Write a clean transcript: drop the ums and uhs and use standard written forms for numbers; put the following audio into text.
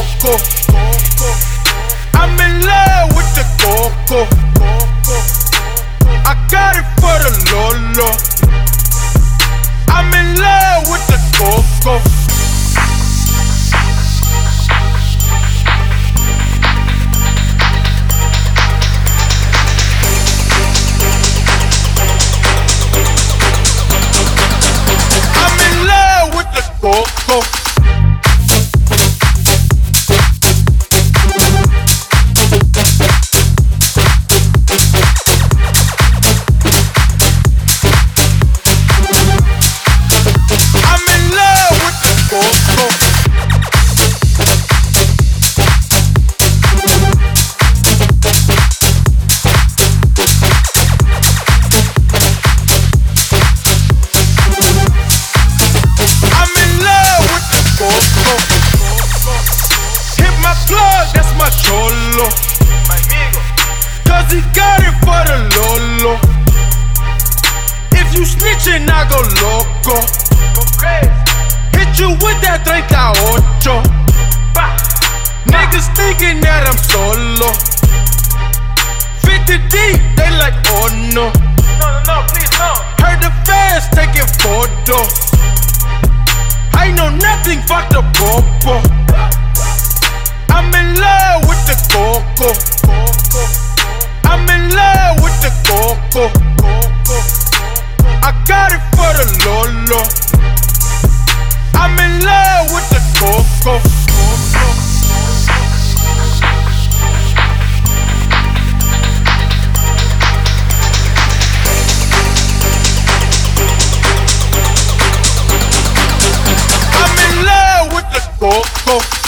coco. I'm in love with the coco. I got it for the Lolo. I'm in love with the coco. I'm in love with the coco. Cholo, cause he got it for the Lolo. If you snitchin', I go loco. Hit you with that 38. Niggas thinking that I'm solo. 50 deep, they like, oh no. No, please no. Heard the fans taking photos. I know nothing, fuck the popo. I'm in love with the coco. I'm in love with the coco. I got it for the Lolo. I'm in love with the coco. I'm in love with the coco.